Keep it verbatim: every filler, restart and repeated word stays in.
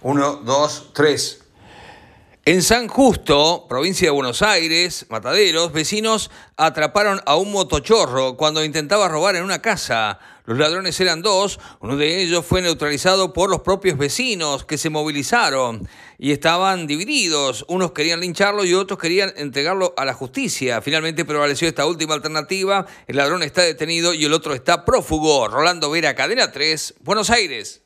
Uno, dos, tres. En San Justo, provincia de Buenos Aires, Mataderos, vecinos atraparon a un motochorro cuando intentaba robar en una casa. Los ladrones eran dos, uno de ellos fue neutralizado por los propios vecinos que se movilizaron y estaban divididos. Unos querían lincharlo y otros querían entregarlo a la justicia. Finalmente prevaleció esta última alternativa, el ladrón está detenido y el otro está prófugo. Rolando Vera, Cadena tres, Buenos Aires.